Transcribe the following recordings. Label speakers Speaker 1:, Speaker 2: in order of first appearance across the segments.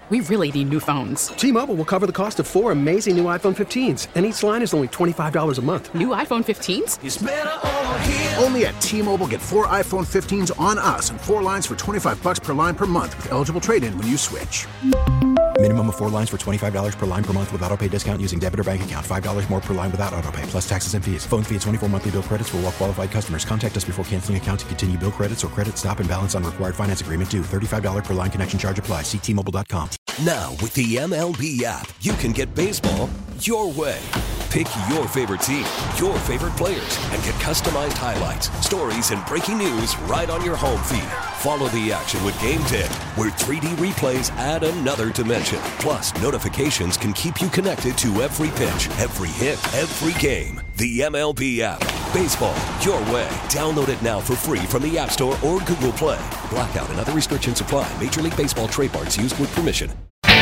Speaker 1: We really need new phones.
Speaker 2: T-Mobile will cover the cost of 4 amazing new iPhone 15s, and each line is only $25 a month.
Speaker 1: New iPhone 15s?
Speaker 3: It's better over here.
Speaker 4: Only at T-Mobile, get 4 iPhone 15s on us and 4 lines for $25 per line per month with eligible trade-in when you switch.
Speaker 5: Minimum of 4 lines for $25 per line per month with autopay discount using debit or bank account. $5 more per line without autopay, plus taxes and fees. Phone fee at 24 monthly bill credits for well-qualified customers. Contact us before canceling account to continue bill credits or credit stop and balance on required finance agreement due. $35 per line connection charge applies. See T-Mobile.com.
Speaker 6: Now, with the MLB app, you can get baseball your way. Pick your favorite team, your favorite players, and get customized highlights, stories, and breaking news right on your home feed. Follow the action with Game Day, where 3D replays add another dimension. Plus, notifications can keep you connected to every pitch, every hit, every game. The MLB app. Baseball your way. Download it now for free from the App Store or Google Play. Blackout and other restrictions apply. Major League Baseball trademarks used with permission.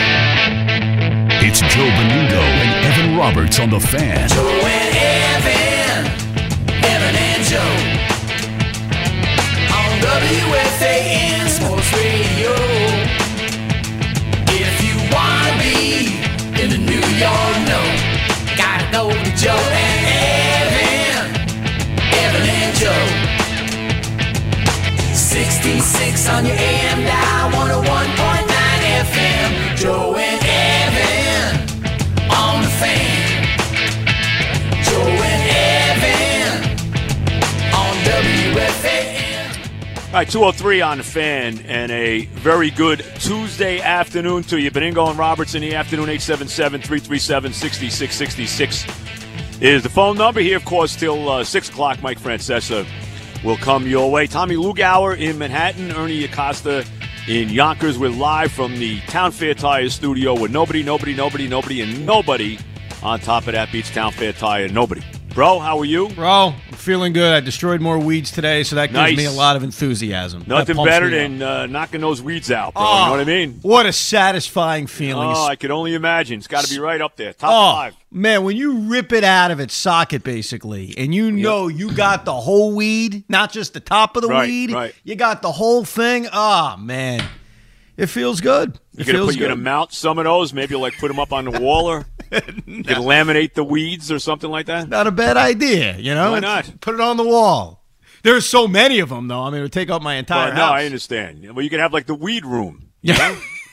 Speaker 7: It's Joe Beningo and Evan Roberts on The Fan.
Speaker 3: Joe and Evan and Joe. On WFAN Sports Radio. If you want to be in the New York know, gotta go to Joe and Evan and Joe. 66 on your AM dial, 101.9 FM. Joe and Evan on The Fan. Joe and Evan on WFAN.
Speaker 8: All right, 2:03 on The Fan, and a very good Tuesday afternoon to you. Beningo and Roberts in the afternoon. 877-337-6666 is the phone number here, of course, till 6 o'clock. Mike Francesa will come your way. Tommy Lugauer in Manhattan, Ernie Acosta in Yonkers. We're live from the Town Fair Tire studio with nobody, and nobody on top of that beats Town Fair Tire. Nobody. Bro, how are you?
Speaker 9: Bro, I'm feeling good. I destroyed more weeds today, so that gives me a lot of enthusiasm.
Speaker 8: Nothing better than knocking those weeds out, bro. You know what I mean?
Speaker 9: What a satisfying feeling.
Speaker 8: Oh, I could only imagine. It's got to be right up there. Top 5.
Speaker 9: Man, when you rip it out of its socket, basically, and you know you got the whole weed, not just the top of the weed, you got the whole thing. Oh, man. It feels good.
Speaker 8: You're going to mount some of those? Maybe you'll put them up on the wall or you can laminate the weeds or something like that?
Speaker 9: Not a bad idea, you know?
Speaker 8: Why not?
Speaker 9: Put it on the wall. There's so many of them, though. I mean, it would take up my entire house.
Speaker 8: No, I understand. Well, you could have the weed room.
Speaker 9: Yeah.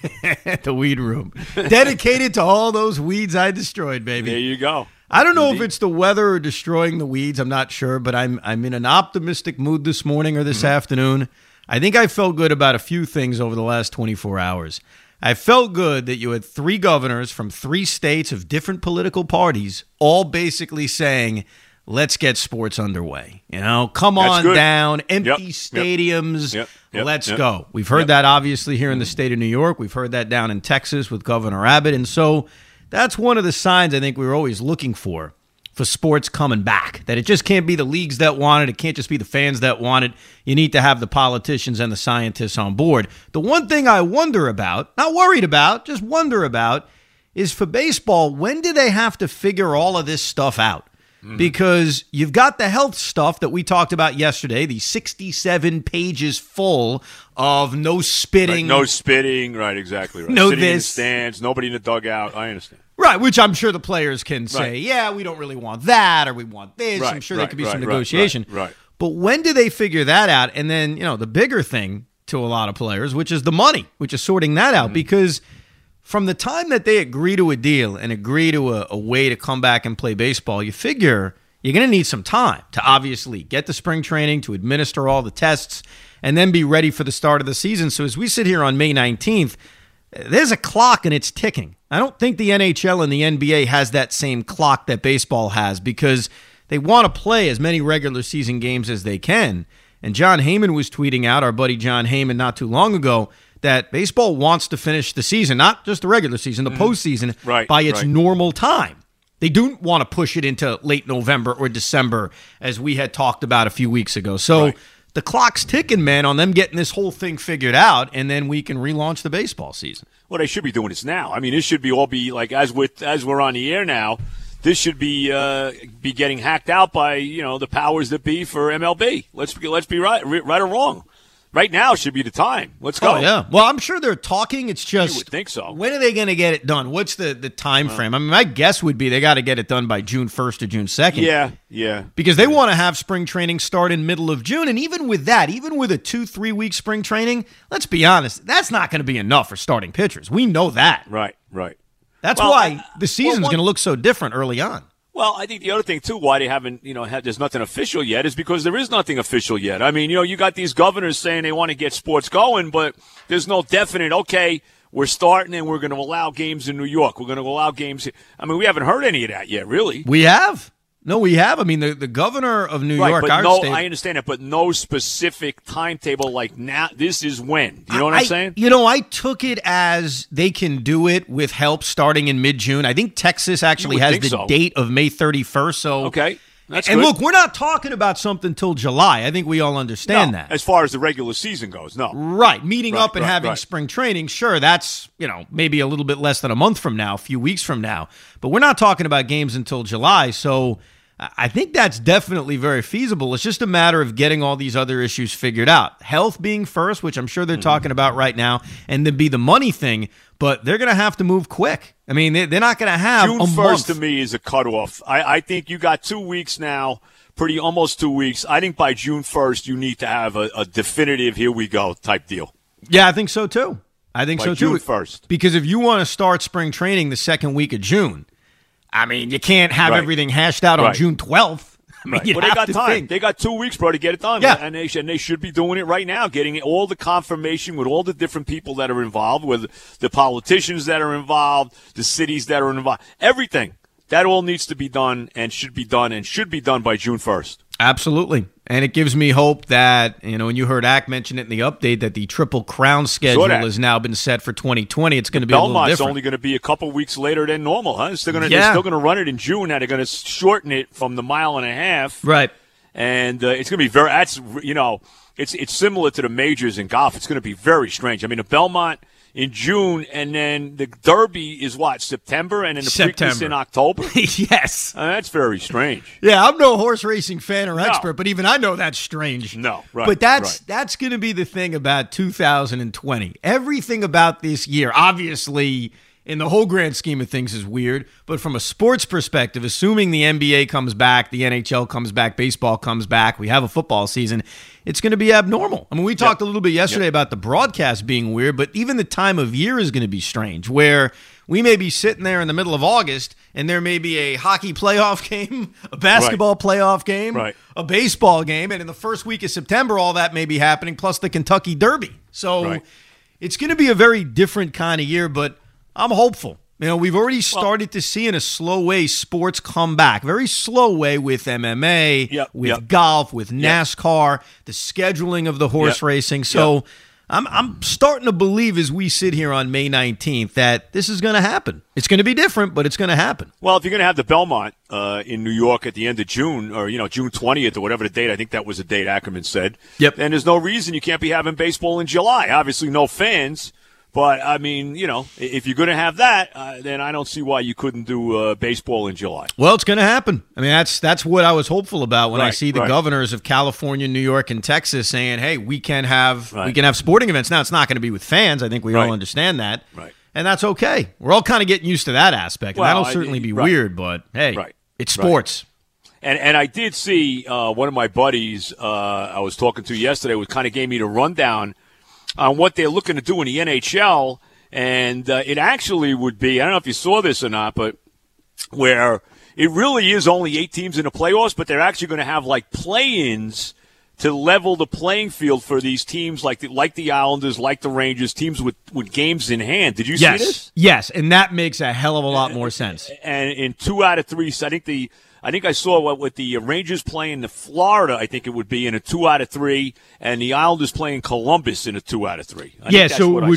Speaker 9: The weed room. Dedicated to all those weeds I destroyed, baby.
Speaker 8: There you go.
Speaker 9: I don't know if it's the weather or destroying the weeds. I'm not sure, but I'm in an optimistic mood this morning or this afternoon. I think I felt good about a few things over the last 24 hours. I felt good that you had 3 governors from 3 states of different political parties all basically saying, let's get sports underway. You know, come on down, empty stadiums, let's go. We've heard that obviously here in the state of New York. We've heard that down in Texas with Governor Abbott. And so that's one of the signs I think we were always looking for sports coming back, that it just can't be the leagues that want it. It can't just be the fans that want it. You need to have the politicians and the scientists on board. The one thing I wonder about, not worried about, just wonder about, is for baseball, when do they have to figure all of this stuff out? Because you've got the health stuff that we talked about yesterday, the 67 pages full of no spitting.
Speaker 8: No spitting, right, exactly right.
Speaker 9: No
Speaker 8: Sitting in the stands, nobody in the dugout. I understand.
Speaker 9: Right, which I'm sure the players can say, yeah, we don't really want that, or we want this. I'm sure there could be some negotiation.
Speaker 8: Right.
Speaker 9: But when do they figure that out? And then, the bigger thing to a lot of players, which is the money, which is sorting that out. Because from the time that they agree to a deal and agree to a way to come back and play baseball, you figure you're going to need some time to obviously get the spring training, to administer all the tests, and then be ready for the start of the season. So as we sit here on May 19th, there's a clock and it's ticking. I don't think the NHL and the NBA has that same clock that baseball has because they want to play as many regular season games as they can. And John Heyman was tweeting out, our buddy John Heyman, not too long ago, that baseball wants to finish the season, not just the regular season, the postseason, by its normal time. They don't want to push it into late November or December, as we had talked about a few weeks ago. So the clock's ticking, man, on them getting this whole thing figured out, and then we can relaunch the baseball season.
Speaker 8: Well, they should be doing this now. I mean, this should be as we're on the air now. This should be getting hacked out by the powers that be for MLB. Let's be right or wrong. right now should be the time. Let's go.
Speaker 9: Oh, yeah. Well, I'm sure they're talking. It's just,
Speaker 8: You would think so.
Speaker 9: When are they going to get it done? What's the time frame? I mean, my guess would be they got to get it done by June 1st or June 2nd.
Speaker 8: Yeah.
Speaker 9: Because they want to have spring training start in middle of June. And even with that, even with a 2-3 week spring training, let's be honest, that's not going to be enough for starting pitchers. We know that.
Speaker 8: Right.
Speaker 9: That's why the season's going to look so different early on.
Speaker 8: Well, I think the other thing, too, why they haven't, there's nothing official yet is because there is nothing official yet. I mean, you got these governors saying they want to get sports going, but there's no definite, okay, we're starting and we're going to allow games in New York. We're going to allow games. I mean, we haven't heard any of that yet, really.
Speaker 9: We have. No, we have. I mean, the governor of New York,
Speaker 8: but
Speaker 9: our state.
Speaker 8: I understand that, but no specific timetable like now, this is when. You know what I'm saying?
Speaker 9: I took it as they can do it with help starting in mid-June. I think Texas actually has the date of May 31st. So
Speaker 8: okay. That's
Speaker 9: and
Speaker 8: good.
Speaker 9: Look, we're not talking about something till July. I think we all understand that.
Speaker 8: As far as the regular season goes, no.
Speaker 9: Right. Meeting up and having spring training, sure, that's, maybe a little bit less than a month from now, a few weeks from now. But we're not talking about games until July, so I think that's definitely very feasible. It's just a matter of getting all these other issues figured out. Health being first, which I'm sure they're talking about right now, and then be the money thing, but they're going to have to move quick. I mean, they're not going to have
Speaker 8: June 1st to me is a cutoff. I think you got 2 weeks now, almost 2 weeks. I think by June 1st you need to have a definitive here we go type deal.
Speaker 9: Yeah, I think so too.
Speaker 8: June 1st.
Speaker 9: Because if you want to start spring training the second week of June, I mean, you can't have everything hashed out on June 12th. I mean,
Speaker 8: Well, they got time.
Speaker 9: Think.
Speaker 8: They got 2 weeks, bro, to get it done.
Speaker 9: Yeah.
Speaker 8: And they should be doing it right now, getting all the confirmation with all the different people that are involved, with the politicians that are involved, the cities that are involved, everything. That all needs to be done and should be done by June 1st.
Speaker 9: Absolutely. And it gives me hope that, and you heard Ack mention it in the update, that the Triple Crown schedule has now been set for 2020. It's going to be a little different.
Speaker 8: Belmont's only going to be a couple weeks later than normal, huh? They're still going to run it in June. Now they're going to shorten it from the 1.5 miles.
Speaker 9: Right.
Speaker 8: And it's going to be it's similar to the majors in golf. It's going to be very strange. I mean, the Belmont in June, and then the Derby is what, September, and then the Preakness in October?
Speaker 9: Yes.
Speaker 8: That's very strange.
Speaker 9: Yeah, I'm no horse racing fan or expert, but even I know that's strange.
Speaker 8: No, right.
Speaker 9: But that's going to be the thing about 2020. Everything about this year, obviously, in the whole grand scheme of things, is weird. But from a sports perspective, assuming the NBA comes back, the NHL comes back, baseball comes back, we have a football season, it's going to be abnormal. I mean, we talked a little bit yesterday about the broadcast being weird, but even the time of year is going to be strange, where we may be sitting there in the middle of August, and there may be a hockey playoff game, a basketball playoff game, a baseball game, and in the first week of September, all that may be happening, plus the Kentucky Derby. So it's going to be a very different kind of year, but I'm hopeful. We've already started to see in a slow way sports come back. Very slow way with MMA, with golf, with NASCAR, the scheduling of the horse racing. So I'm starting to believe as we sit here on May 19th that this is going to happen. It's going to be different, but it's going to happen.
Speaker 8: Well, if you're going to have the Belmont in New York at the end of June, or June 20th or whatever the date, I think that was the date Ackerman said.
Speaker 9: Yep.
Speaker 8: And there's no reason you can't be having baseball in July. Obviously, no fans. But, I mean, if you're going to have that, then I don't see why you couldn't do baseball in July.
Speaker 9: Well, it's going to happen. I mean, that's what I was hopeful about when I see the governors of California, New York, and Texas saying, hey, we can have sporting events. Now, it's not going to be with fans. I think we all understand that.
Speaker 8: Right.
Speaker 9: And that's okay. We're all kind of getting used to that aspect. Well, that'll certainly be weird, but, hey, it's sports.
Speaker 8: And I did see one of my buddies I was talking to yesterday who kind of gave me the rundown on what they're looking to do in the NHL, and it actually would be, I don't know if you saw this or not, but where it really is only 8 teams in the playoffs, but they're actually going to have like play-ins to level the playing field for these teams like the Islanders, like the Rangers, teams with games in hand. Did you see this?
Speaker 9: Yes, and that makes a hell of a lot more sense.
Speaker 8: And in 2 out of 3, I think I saw with the Rangers playing the Florida, I think it would be in a 2 out of 3, and the Islanders playing Columbus in a 2 out of 3.
Speaker 9: So it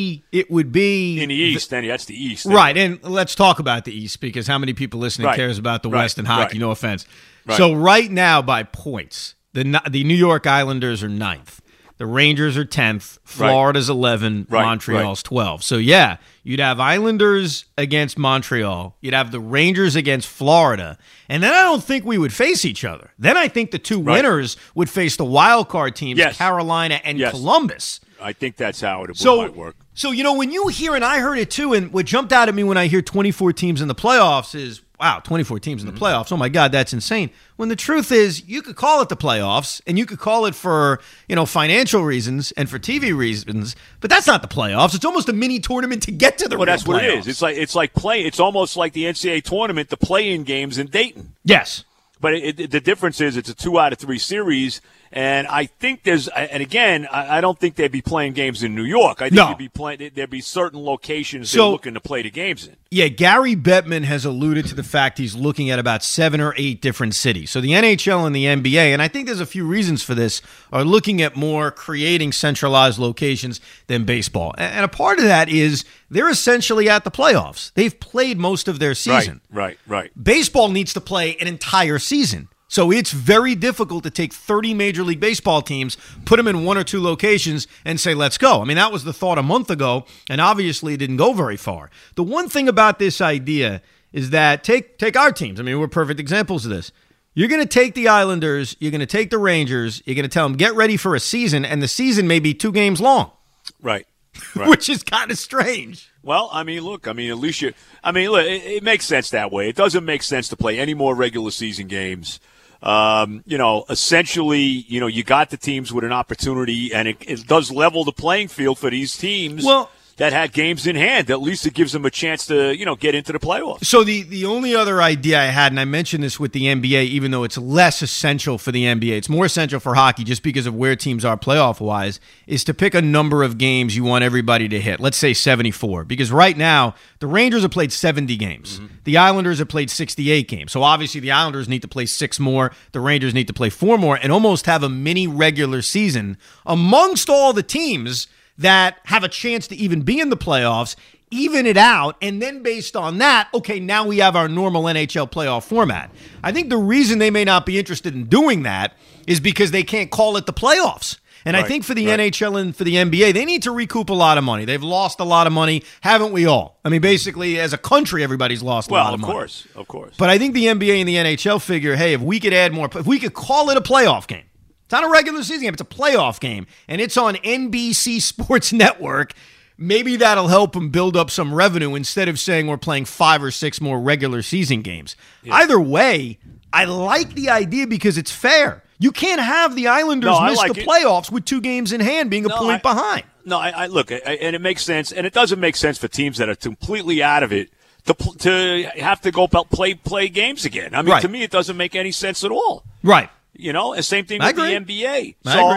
Speaker 9: would be
Speaker 8: in the East. Then that's the East,
Speaker 9: right? And let's talk about the East, because how many people listening cares about the West in hockey? No offense. So right now, by points, the New York Islanders are 9th. The Rangers are 10th. Florida's 11.
Speaker 8: Right,
Speaker 9: Montreal's 12. So, yeah, you'd have Islanders against Montreal. You'd have the Rangers against Florida. And then I don't think we would face each other. Then I think the two winners would face the wild card teams, Carolina and Columbus.
Speaker 8: I think that's how it might work.
Speaker 9: So, when you hear, and I heard it too, and what jumped out at me when I hear 24 teams in the playoffs is, wow, 24 teams in the playoffs. Oh, my God, that's insane. When the truth is, you could call it the playoffs, and you could call it for, financial reasons and for TV reasons, but that's not the playoffs. It's almost a mini tournament to get to the
Speaker 8: Well, that's
Speaker 9: playoffs.
Speaker 8: what it is. It's like play. It's almost like the NCAA tournament, the play-in games in Dayton.
Speaker 9: Yes.
Speaker 8: But the difference is it's a 2-out-of-3 series, and I think I don't think they'd be playing games in New York. I think there'd be certain locations they're looking to play the games in.
Speaker 9: Yeah, Gary Bettman has alluded to the fact he's looking at about 7 or 8 different cities. So the NHL and the NBA, and I think there's a few reasons for this, are looking at more creating centralized locations than baseball. And a part of that is they're essentially at the playoffs. They've played most of their season.
Speaker 8: Right.
Speaker 9: Baseball needs to play an entire season. So it's very difficult to take 30 Major League Baseball teams, put them in 1 or 2 locations, and say, let's go. I mean, that was the thought a month ago, and obviously it didn't go very far. The one thing about this idea is that take our teams. I mean, we're perfect examples of this. You're going to take the Islanders, you're going to take the Rangers, you're going to tell them, get ready for a season, and the season may be 2 games long.
Speaker 8: Right.
Speaker 9: Which is kind of strange.
Speaker 8: Well, at least it makes sense that way. It doesn't make sense to play any more regular season games. Essentially, you got the teams with an opportunity, and it does level the playing field for these teams that had games in hand. At least it gives them a chance to, get into the playoffs.
Speaker 9: So the only other idea I had, and I mentioned this with the NBA, even though it's less essential for the NBA, it's more essential for hockey just because of where teams are playoff-wise, is to pick a number of games you want everybody to hit. Let's say 74, because right now, the Rangers have played 70 games. Mm-hmm. The Islanders have played 68 games. So obviously the Islanders need to play 6 more. The Rangers need to play 4 more and almost have a mini regular season amongst all the teams that have a chance to even be in the playoffs, even it out, and then based on that, okay, now we have our normal NHL playoff format. I think the reason they may not be interested in doing that is because they can't call it the playoffs. And I think for the NHL and for the NBA, they need to recoup a lot of money. They've lost a lot of money, haven't we all? I mean, basically, as a country, everybody's lost a lot of money.
Speaker 8: Of course.
Speaker 9: But I think the NBA and the NHL figure, hey, if we could add more, if we could call it a playoff game, it's not a regular season game, it's a playoff game, and it's on NBC Sports Network, maybe that'll help them build up some revenue instead of saying we're playing 5 or 6 more regular season games. Yeah. Either way, I like the idea because it's fair. You can't have the Islanders miss the playoffs with 2 games in hand being a point behind.
Speaker 8: No, I look, and it makes sense, and it doesn't make sense for teams that are completely out of it to have to go play games again. I mean, to me, it doesn't make any sense at all.
Speaker 9: Right.
Speaker 8: And same thing with the NBA.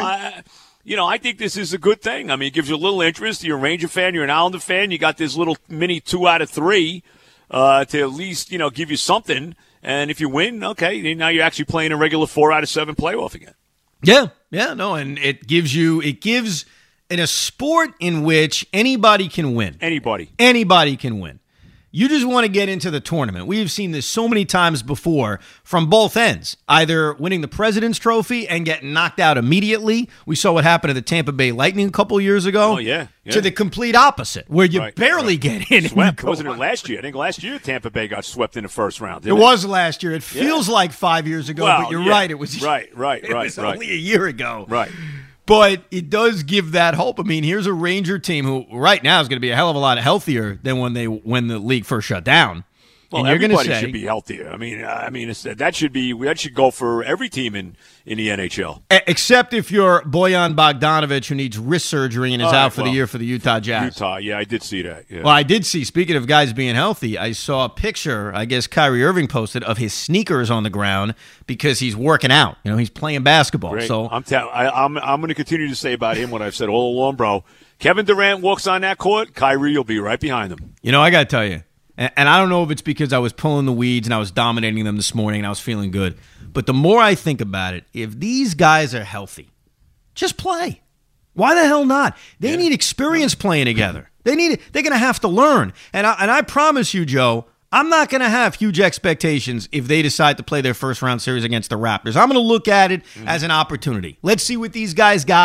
Speaker 8: I think this is a good thing. I mean, it gives you a little interest. You're a Ranger fan. You're an Islander fan. You got this little mini 2 out of 3 to at least, give you something. And if you win, okay, now you're actually playing a regular 4 out of 7 playoff again.
Speaker 9: Yeah, and it gives in a sport in which anybody can win. Anybody can win. You just want to get into the tournament. We've seen this so many times before from both ends, either winning the President's Trophy and getting knocked out immediately. We saw what happened to the Tampa Bay Lightning a couple years ago.
Speaker 8: Oh, yeah.
Speaker 9: To the complete opposite, where you barely get in.
Speaker 8: Swept. Wasn't it last year? I think last year Tampa Bay got swept in the first round.
Speaker 9: It was last year. It feels like 5 years ago, but you're right. It was only a year ago.
Speaker 8: Right.
Speaker 9: But it does give that hope. I mean, here's a Ranger team who right now is going to be a hell of a lot healthier than when the league first shut down.
Speaker 8: Well, everybody should be healthier. I mean, that should go for every team in the NHL,
Speaker 9: except if you're Bojan Bogdanovic, who needs wrist surgery and is out for the year for the Utah Jazz.
Speaker 8: Yeah, I did see that. Yeah.
Speaker 9: Well, I did see. Speaking of guys being healthy, I saw a picture. I guess Kyrie Irving posted of his sneakers on the ground because he's working out. He's playing basketball.
Speaker 8: Great.
Speaker 9: So
Speaker 8: I'm going to continue to say about him what I've said all along, bro. Kevin Durant walks on that court, Kyrie will be right behind him.
Speaker 9: I got to tell you. And I don't know if it's because I was pulling the weeds and I was dominating them this morning and I was feeling good. But the more I think about it, if these guys are healthy, just play. Why the hell not? They need experience playing together. They're going to have to learn. And I promise you, Joe, I'm not going to have huge expectations if they decide to play their first round series against the Raptors. I'm going to look at it as an opportunity. Let's see what these guys got.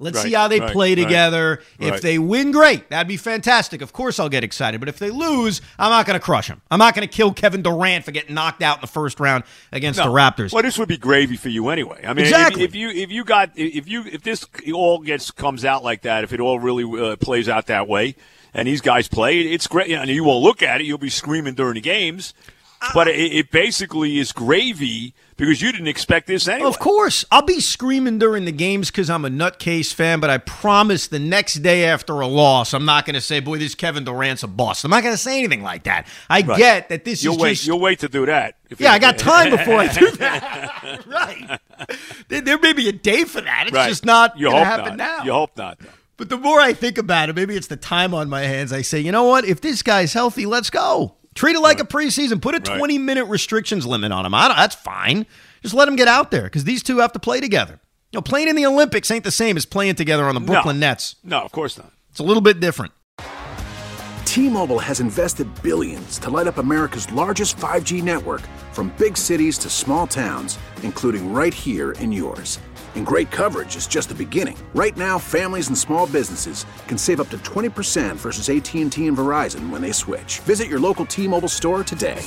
Speaker 9: Let's see how they play together.
Speaker 8: Right.
Speaker 9: If they win, great. That'd be fantastic. Of course I'll get excited. But if they lose, I'm not going to crush them. I'm not going to kill Kevin Durant for getting knocked out in the first round against the Raptors.
Speaker 8: Well, this would be gravy for you anyway. I mean,
Speaker 9: exactly.
Speaker 8: if this all comes out like that, if it all really plays out that way, and these guys play, it's great. And you won't look at it. You'll be screaming during the games. But it basically is gravy because you didn't expect this anyway.
Speaker 9: Of course. I'll be screaming during the games because I'm a nutcase fan, but I promise the next day after a loss, I'm not going to say, boy, this Kevin Durant's a bust. I'm not going to say anything like that. I get that this is just...
Speaker 8: You'll wait to do that.
Speaker 9: I got time before I do that. Right. There may be a day for that. It's just not going to happen now.
Speaker 8: You hope not, though.
Speaker 9: But the more I think about it, maybe it's the time on my hands. I say, you know what? If this guy's healthy, let's go. Treat it like a preseason. Put a 20-minute restrictions limit on him. That's fine. Just let him get out there because these two have to play together. Playing in the Olympics ain't the same as playing together on the Brooklyn Nets.
Speaker 8: No, of course not.
Speaker 9: It's a little bit different.
Speaker 4: T-Mobile has invested billions to light up America's largest 5G network from big cities to small towns, including right here in yours. And great coverage is just the beginning. Right now, families and small businesses can save up to 20% versus AT&T and Verizon when they switch. Visit your local T-Mobile store today.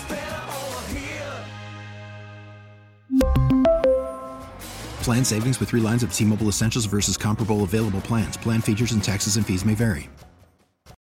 Speaker 5: Plan savings with 3 lines of T-Mobile Essentials versus comparable available plans. Plan features and taxes and fees may vary.